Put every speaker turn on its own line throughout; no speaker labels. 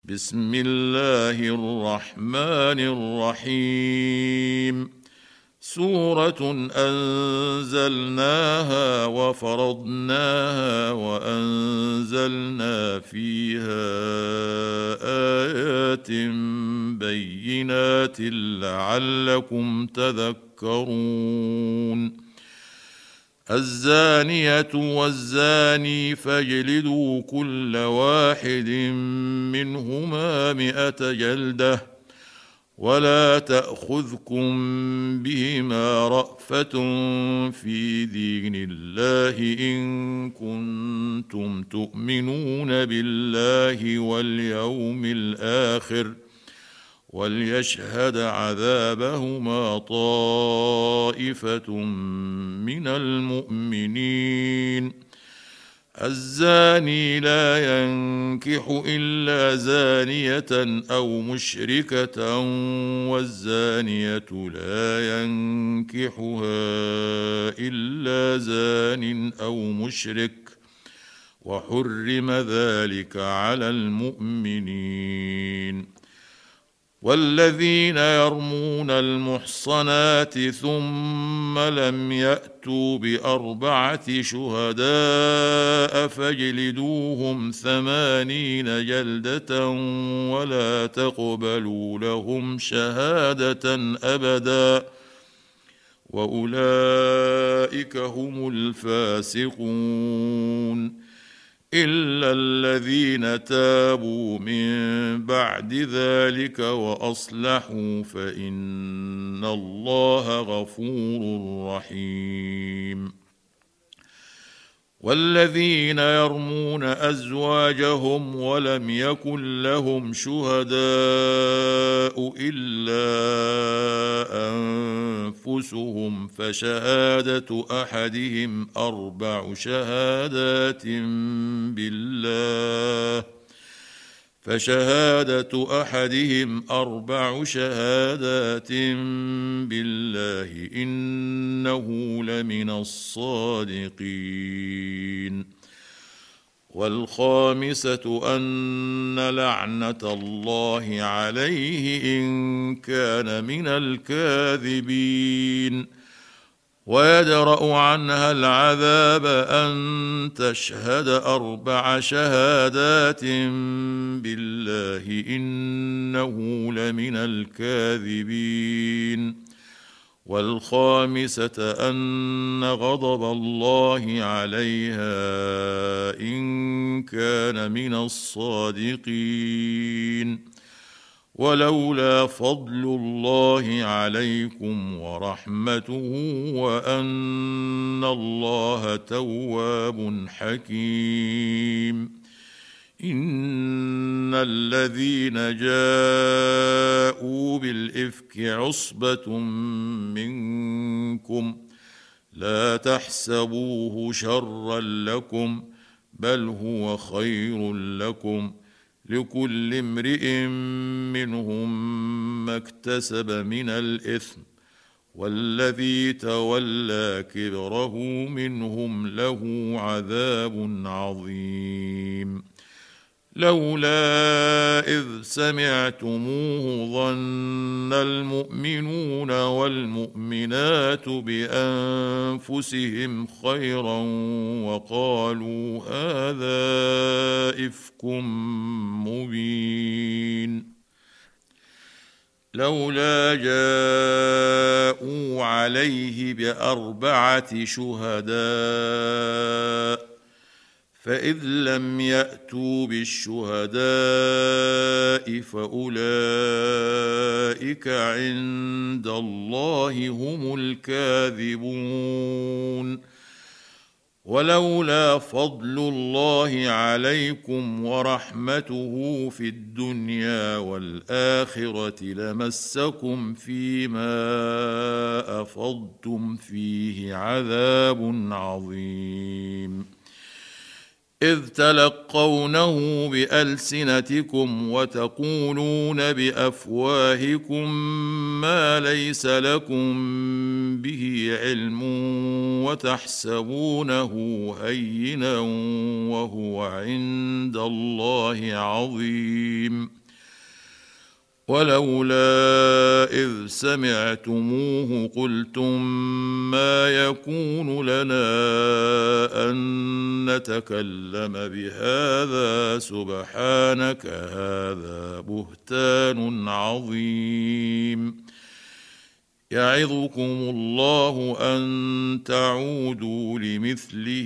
بسم الله الرحمن الرحيم. سورة أنزلناها وفرضناها وأنزلنا فيها آيات بينات لعلكم تذكرون. الزانية والزاني فاجلدوا كل واحد منهما 100 جلدة ولا تأخذكم بهما رأفة في دين الله إن كنتم تؤمنون بالله واليوم الآخر وليشهد عذابهما طائفة من المؤمنين. الزاني لا ينكح إلا زانية أو مشركة والزانية لا ينكحها إلا زان أو مشرك وحرم ذلك على المؤمنين. والذين يرمون المحصنات ثم لم يأتوا ب4 شهداء فاجلدوهم 80 جلدة ولا تقبلوا لهم شهادة أبدا وأولئك هم الفاسقون إلا الذين تابوا من بعد ذلك وأصلحوا فإن الله غفور رحيم. والذين يرمون أزواجهم ولم يكن لهم شهداء إلا أنفسهم فشهادة أحدهم 4 شهادات بالله إنه لمن الصادقين. والخامسة أن لعنة الله عليه إن كان من الكاذبين. ويدرأ عنها العذاب أن تشهد 4 شهادات بالله إنه لمن الكاذبين. والخامسة أن غضب الله عليها إن كان من الصادقين. ولولا فضل الله عليكم ورحمته وأن الله تواب حكيم. إن الذين جاءوا بالإفك عصبة منكم لا تحسبوه شرا لكم بل هو خير لكم لكل امرئ منهم ما اكتسب من الإثم والذي تولى كبره منهم له عذاب عظيم. لولا إذ سمعتموه ظن المؤمنون والمؤمنات بأنفسهم خيرا وقالوا هذا إفك مبين. لولا جاءوا عليه ب4 شهداء فإذ لم يأتوا بالشهداء فأولئك عند الله هم الكاذبون. ولولا فضل الله عليكم ورحمته في الدنيا والآخرة لمسكم فيما أفضتم فيه عذاب عظيم. إذ تلقونه بألسنتكم وتقولون بأفواهكم ما ليس لكم به علم وتحسبونه هينا وهو عند الله عظيم. ولولا إذ سمعتموه قلتم ما يكون لنا أن نتكلم بهذا سبحانك هذا بهتان عظيم. يعظكم الله أن تعودوا لمثله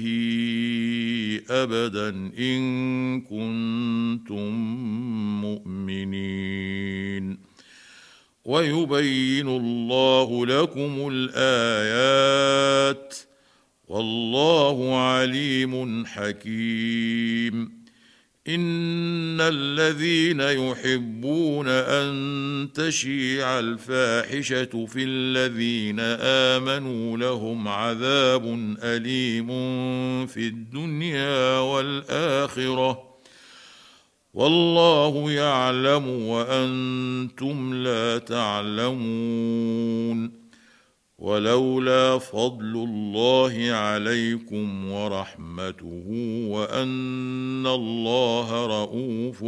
أبدا إن كنتم مؤمنين. ويبين الله لكم الآيات والله عليم حكيم. إن الذين يحبون أن تشيع الفاحشة في الذين آمنوا لهم عذاب أليم في الدنيا والآخرة والله يعلم وأنتم لا تعلمون. ولولا فضل الله عليكم ورحمته وأن الله رءوف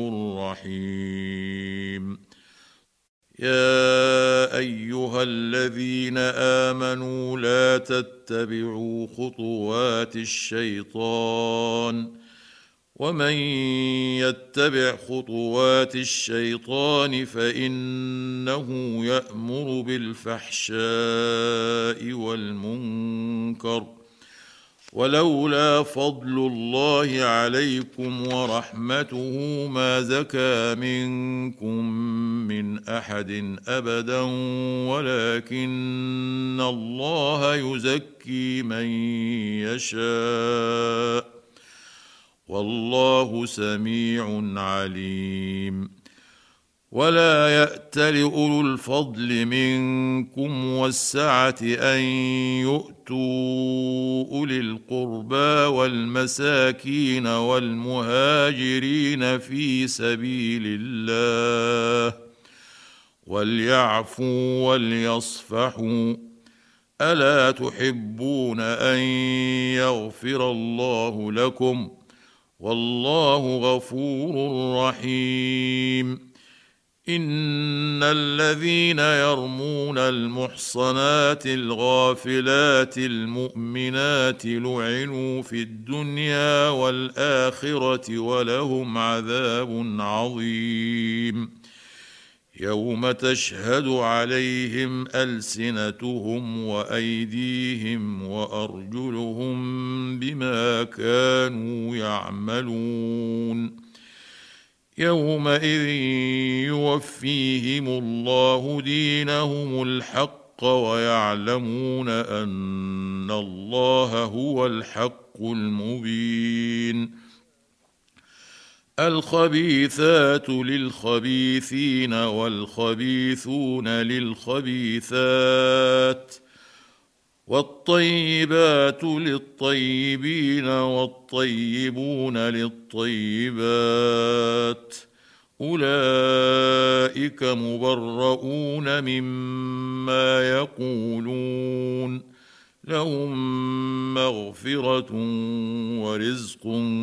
رحيم. يا أيها الذين آمنوا لا تتبعوا خطوات الشيطان ومن يتبع خطوات الشيطان فإنه يأمر بالفحشاء والمنكر. ولولا فضل الله عليكم ورحمته ما زكى منكم من أحد أبدا ولكن الله يزكي من يشاء والله سميع عليم. ولا يأتل أولو الفضل منكم والسعة أن يؤتوا أولي القربى والمساكين والمهاجرين في سبيل الله وليعفوا وليصفحوا ألا تحبون أن يغفر الله لكم والله غفور رحيم. إن الذين يرمون المحصنات الغافلات المؤمنات لعنوا في الدنيا والآخرة ولهم عذاب عظيم. يوم تشهد عليهم ألسنتهم وأيديهم وأرجلهم بما كانوا يعملون. يومئذ يوفيهم الله دينهم الحق ويعلمون أن الله هو الحق المبين. الخبيثات للخبيثين والخبيثون للخبيثات والطيبات للطيبين والطيبون للطيبات أولئك مبرؤون مما يقولون لهم مغفرة ورزق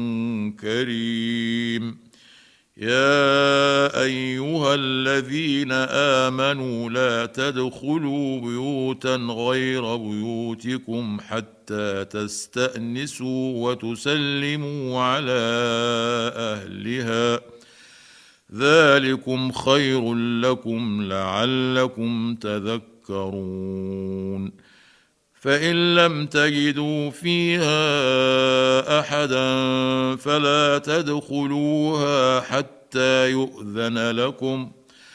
كريم. يا أيها الذين آمنوا لا تدخلوا بيوتا غير بيوتكم حتى تستأنسوا وتسلموا على أهلها ذلكم خير لكم لعلكم تذكرون. فإن لم تجدوا فيها أحدا فلا تدخلوها حتى يؤذن لكم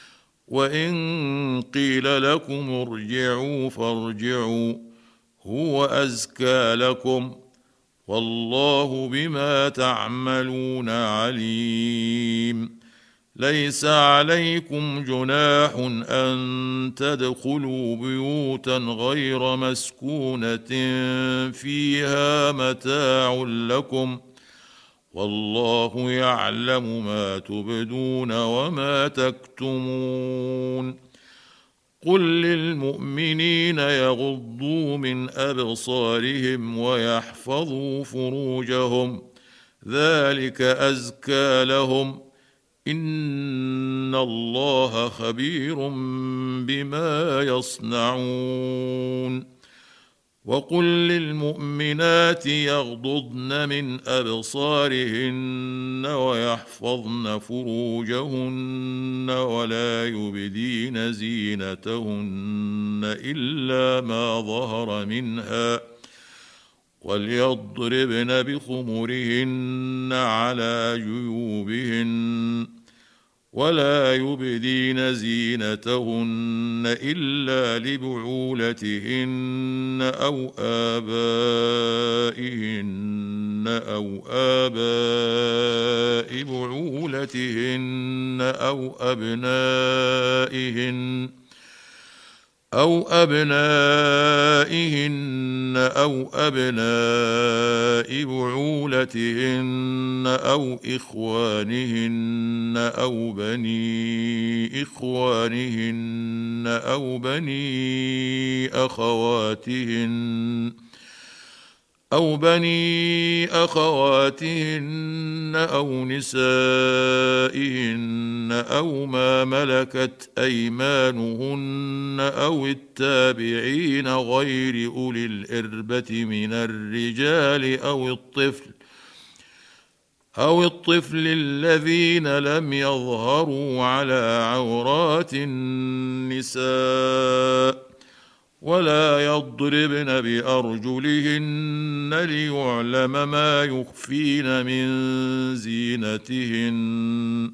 وإن قيل لكم ارجعوا فارجعوا هو أزكى لكم والله بما تعملون عليم. ليس عليكم جناح أن تدخلوا بيوتا غير مسكونة فيها متاع لكم والله يعلم ما تبدون وما تكتمون. قل للمؤمنين يغضوا من أبصارهم ويحفظوا فروجهم ذلك أزكى لهم إن الله خبير بما يصنعون. وقل للمؤمنات يغضضن من أبصارهن ويحفظن فروجهن ولا يبدين زينتهن إلا ما ظهر منها وليضربن بخمرهن على جيوبهن ولا يبدين زينتهن إلا لبعولتهن أو آبائهن أو آباء بعولتهن أو أبنائهن أو أبناء بعولتهن أو إخوانهن أو بني إخوانهن أو بني أخواتهن أو نسائهن أو ما ملكت أيمانهن أو التابعين غير أولي الإربة من الرجال أو الطفل الذين لم يظهروا على عورات النساء ولا يضربن بأرجلهن ليعلم ما يخفين من زينتهن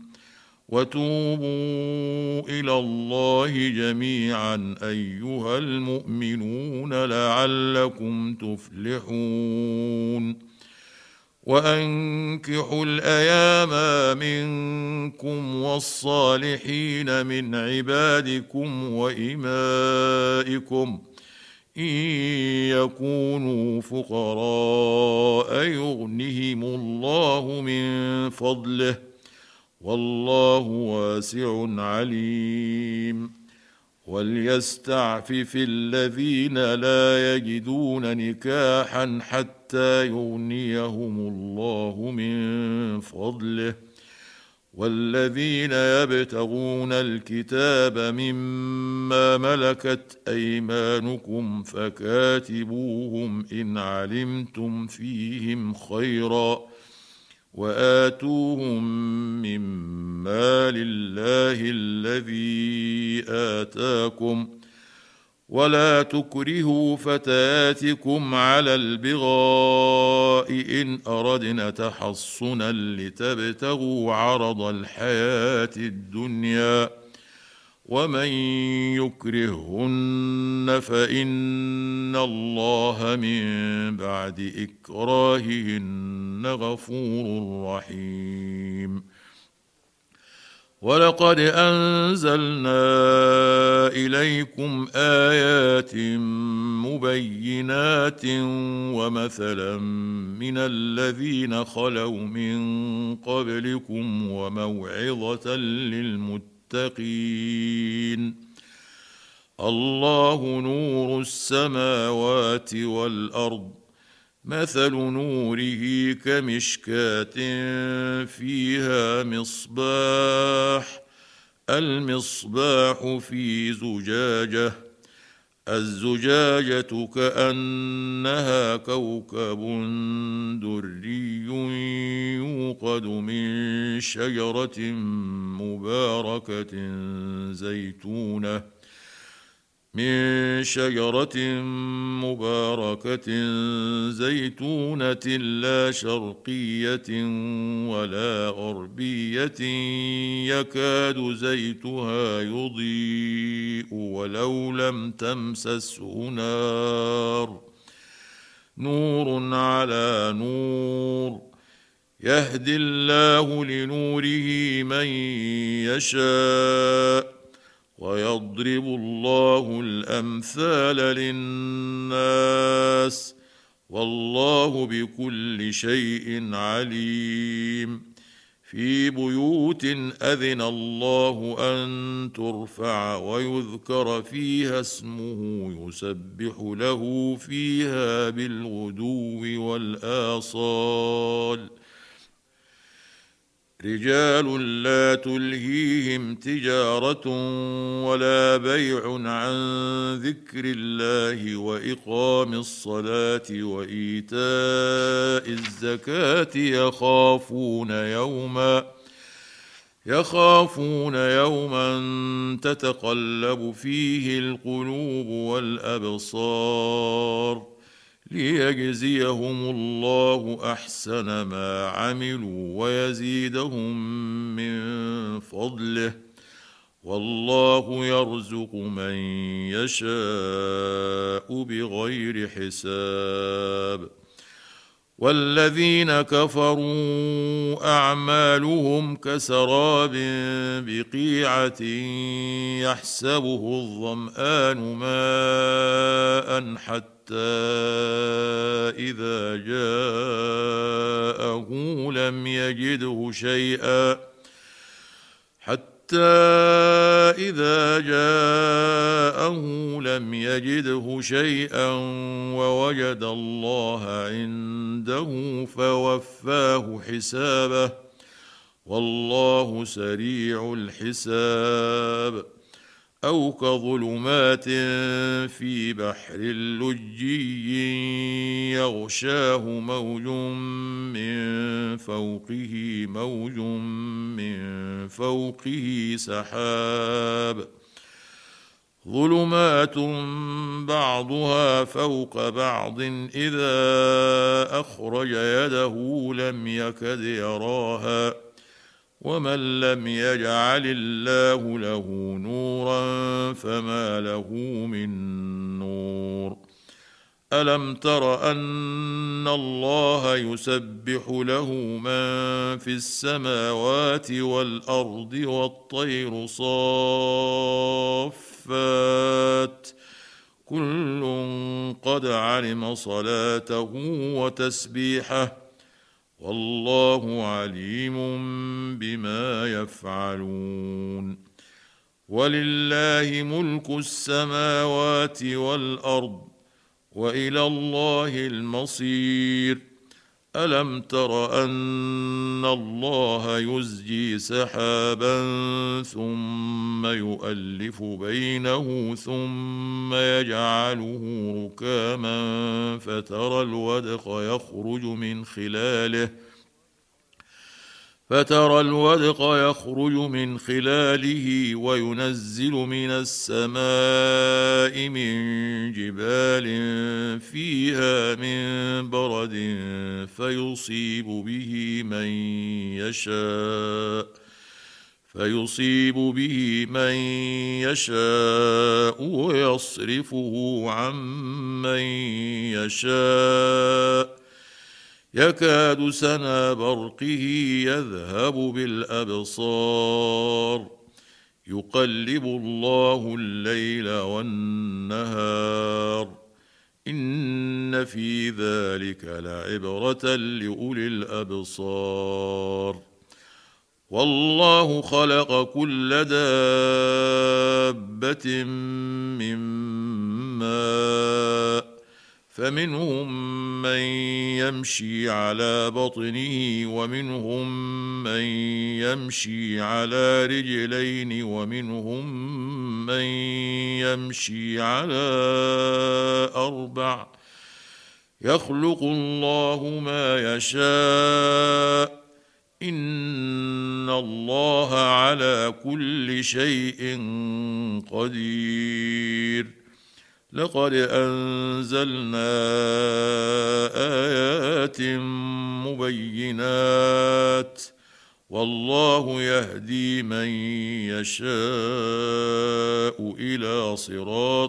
وتوبوا إلى الله جميعا أيها المؤمنون لعلكم تفلحون. وأنكحوا الأيام منكم والصالحين من عبادكم وإمائكم إن يكونوا فقراء يغنهم الله من فضله والله واسع عليم. وليستعفف الذين لا يجدون نكاحا حتى يغنيهم الله من فضله والذين يبتغون الكتاب مما ملكت أيمانكم فكاتبوهم إن علمتم فيهم خيرا وآتوهم مما لله الذي آتاكم ولا تكرهوا فتياتكم على البغاء إن أردنا تحصنا لتبتغوا عرض الحياة الدنيا ومن يكرههن فإن الله من بعد إكراههن غفور رحيم. ولقد أنزلنا إليكم آيات مبينات ومثلا من الذين خلوا من قبلكم وموعظة للمتقين. الله نور السماوات والأرض مثل نوره كمشكاة فيها مصباح المصباح في زجاجة الزجاجة كأنها كوكب دري يوقد من شجرة مباركة زيتونة لا شرقية ولا غربية يكاد زيتها يضيء ولو لم تمسسه نار نور على نور يهدي الله لنوره من يشاء ويضرب الله الأمثال للناس والله بكل شيء عليم. في بيوت أذن الله أن ترفع ويذكر فيها اسمه يسبح له فيها بالغدو والآصال. رجال لا تلهيهم تجارة ولا بيع عن ذكر الله وإقام الصلاة وإيتاء الزكاة يخافون يوما تتقلب فيه القلوب والأبصار ليجزيهم الله أحسن ما عملوا ويزيدهم من فضله والله يرزق من يشاء بغير حساب. والذين كفروا أعمالهم كسراب بقيعة يحسبه الظمآن ماء حتى إذا جاءه لم يجده شيئا ووجد الله عنده فوفاه حسابه والله سريع الحساب. أو كظلمات في بحر لجي يغشاه موج من فوقه سحاب ظلمات بعضها فوق بعض إذا أخرج يده لم يكد يراها ومن لم يجعل الله له نورا فما له من نور. ألم تر أن الله يسبح له من في السماوات والأرض والطير صافات كل قد علم صلاته وتسبيحه والله عليم بما يفعلون. ولله ملك السماوات والأرض وإلى الله المصير. ألم تر أن الله يزجي سحابا ثم يؤلف بينه ثم يجعله ركاما فترى الودق يخرج من خلاله وينزل من السماء من جبال فيها من برد فيصيب به من يشاء ويصرفه عن من يشاء يكاد سنا برقه يذهب بالأبصار يقلب الله الليل والنهار إن في ذلك لعبرة لأولي الأبصار. والله خلق كل دابة من ماء فمنهم من يمشي على بطنه ومنهم من يمشي على رجلين ومنهم من يمشي على أربع يخلق الله ما يشاء إن الله على كل شيء قدير. لقد أنزلنا آيات مبينات والله يهدي من يشاء إلى صراط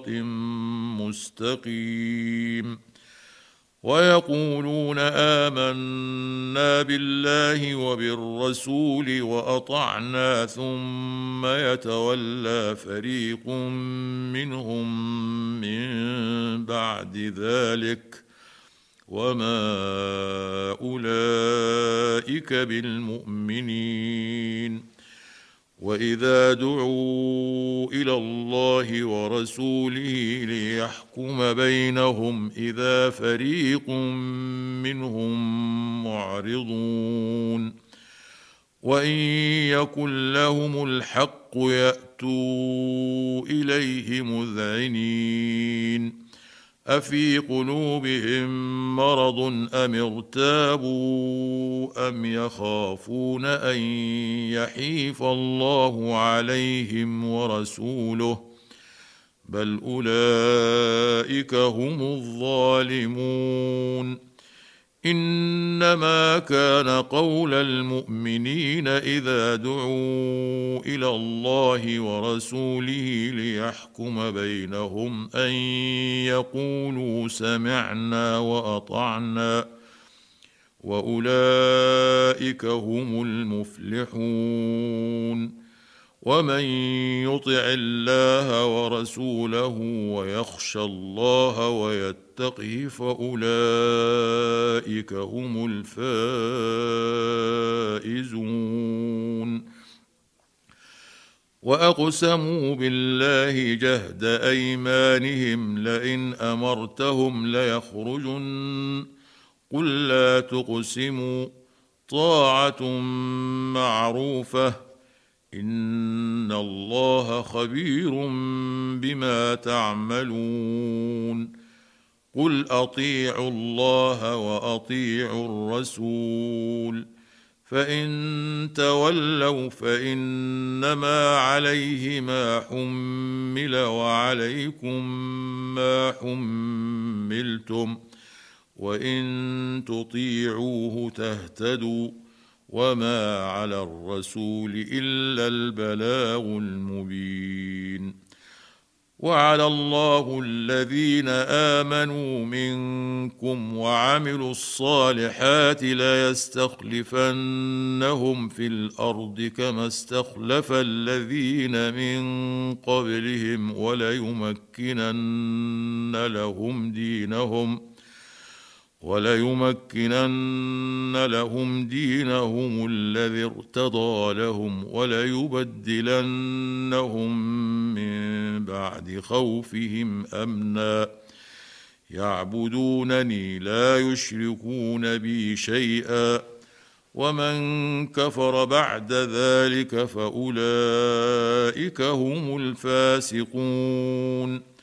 مستقيم. ويقولون آمنا بالله وبالرسول وأطعنا ثم يتولى فريق منهم من بعد ذلك وما اولئك بالمؤمنين. واذا دعوا الى الله ورسوله ليحكم بينهم اذا فريق منهم معرضون. وان يكن لهم الحق ياتوا اليه مذعنين. افي قلوبهم مرض ام ارتابوا ام يخافون ان يحيف الله عليهم ورسوله بل اولئك هم الظالمون. انما كان قول المؤمنين اذا دعوا الى الله ورسوله ليحكم بينهم ان يقولوا سمعنا واطعنا واولئك هم المفلحون. ومن يطع الله ورسوله ويخشى الله ويتقه فاولئك هم الفائزون. واقسموا بالله جهد ايمانهم لئن امرتهم ليخرجن قل لا تقسموا طاعه معروفه ان الله خبير بما تعملون. قل اطيعوا الله واطيعوا الرسول فان تولوا فانما عليه ما حمل وعليكم ما حملتم وان تطيعوه تهتدوا وما على الرسول الا البلاغ المبين. وعلى الله الذين امنوا منكم وعملوا الصالحات ليستخلفنهم في الارض كما استخلف الذين من قبلهم وليمكنن لهم دينهم الذي ارتضى لهم وليبدلنهم من بعد خوفهم امنا يعبدونني لا يشركون بي شيئا ومن كفر بعد ذلك فاولئك هم الفاسقون.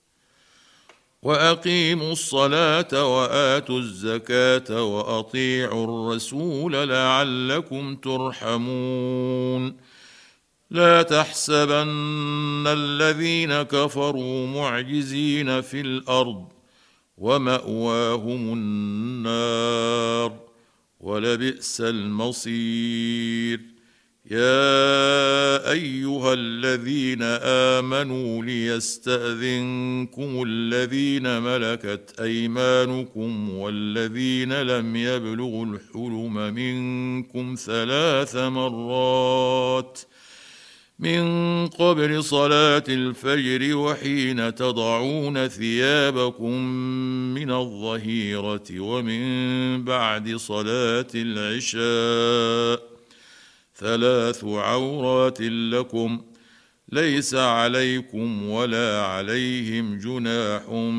واقيموا الصلاه واتوا الزكاه واطيعوا الرسول لعلكم ترحمون. لا تحسبن الذين كفروا معجزين في الارض وماواهم النار ولبئس المصير. يا ايها الذين امنوا ليستاذنكم الذين ملكت ايمانكم والذين لم يبلغوا الحلم منكم 3 مرات من قبل صلاه الفجر وحين تضعون ثيابكم من الظهيره ومن بعد صلاه العشاء 3 عورات لكم ليس عليكم ولا عليهم جناح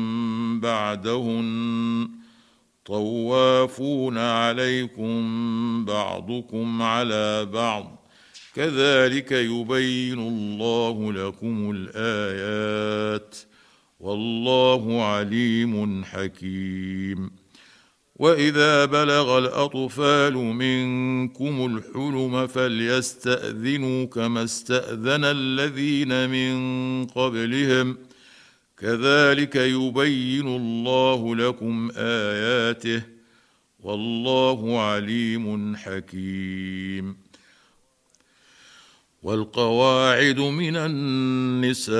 بعدهن طوافون عليكم بعضكم على بعض كذلك يبين الله لكم الايات والله عليم حكيم. واذا بلغ الاطفال منكم الحلم فليستاذنوا كما استاذن الذين من قبلهم كذلك يبين الله لكم اياته والله عليم حكيم. والقواعد من النساء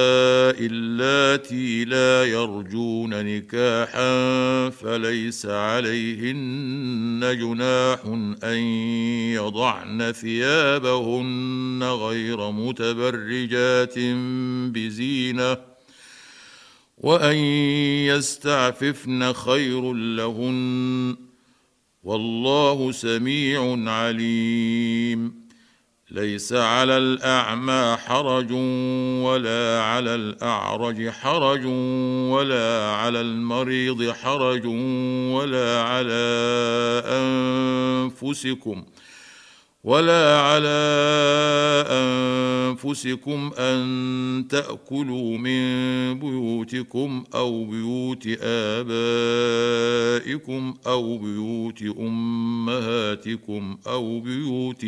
اللاتي لا يرجون نكاحا فليس عليهن جناح ان يضعن ثيابهن غير متبرجات بزينه وان يستعففن خير لهن والله سميع عليم. ليس على الاعمى حرج ولا على الاعرج حرج ولا على المريض حرج ولا على أنفسكم أن تأكلوا من بيوتكم أو بيوت آبائكم أو بيوت أمهاتكم أو بيوت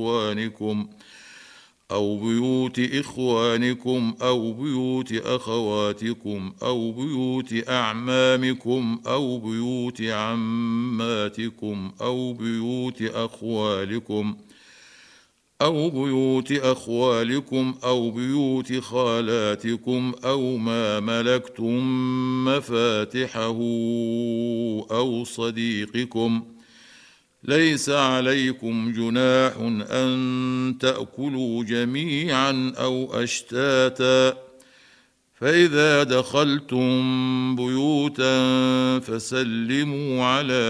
إخوانكم أو بيوت أخواتكم أو بيوت أعمامكم أو بيوت عماتكم أو بيوت أخوالكم أو بيوت خالاتكم أو ما ملكتم مفاتحه أو صديقكم. ليس عليكم جناح أن تأكلوا جميعا أو أشتاتا، فإذا دخلتم بيوتا فسلموا على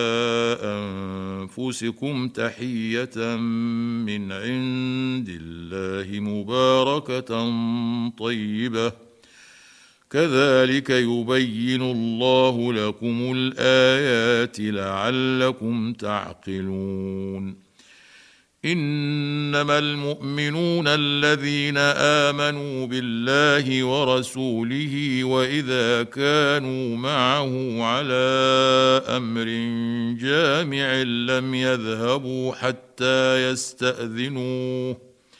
أنفسكم تحية من عند الله مباركة طيبة، كذلك يبين الله لكم الآيات لعلكم تعقلون. إنما المؤمنون الذين آمنوا بالله ورسوله وإذا كانوا معه على أمر جامع لم يذهبوا حتى يستأذنوه.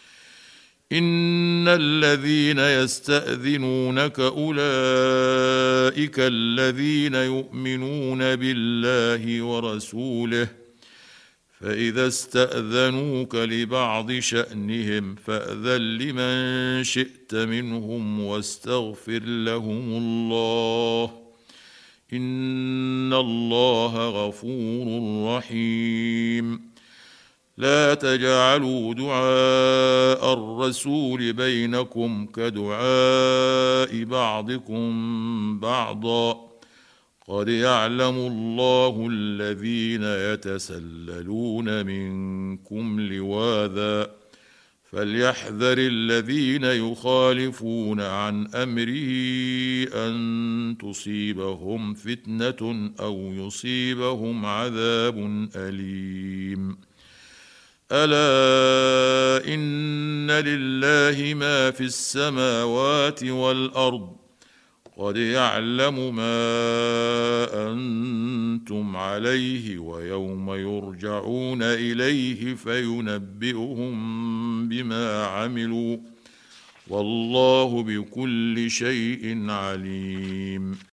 إن الذين يستأذنونك أولئك الذين يؤمنون بالله ورسوله، فإذا استأذنوك لبعض شأنهم فأذن لمن شئت منهم واستغفر لهم الله، إن الله غفور رحيم. لا تجعلوا دعاء الرسول بينكم كدعاء بعضكم بعضا، قد يعلم الله الذين يتسللون منكم لواذا، فليحذر الذين يخالفون عن أمره أن تصيبهم فتنة أو يصيبهم عذاب أليم. ألا إن لله ما في السماوات والأرض، قد يعلم ما أنتم عليه ويوم يرجعون إليه فينبئهم بما عملوا، والله بكل شيء عليم.